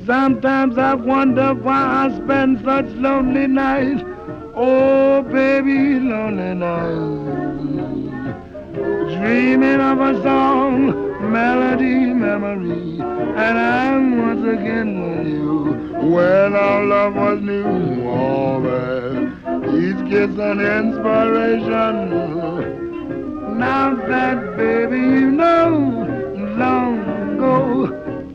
Sometimes I wonder why I spend such lonely nights. Oh, baby, lonely nights. Dreaming of a song, melody, memory. And I'm once again with you when our love was new. Oh, man. Each kiss an inspiration. Now that, baby, you know, long ago.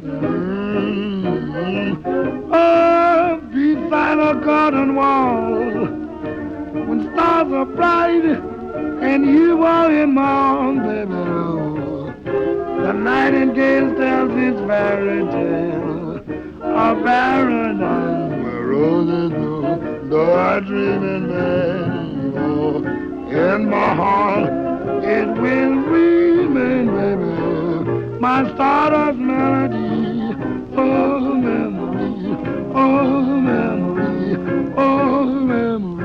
Oh, beside a garden wall, when stars are bright and you are in my arms, baby, oh, the nightingale tells its fairy tale of paradise where roses grow. Though I dream in vain, oh, in my heart it will remain, baby, my stardust melody. Oh, memory, oh, memory, oh, memory.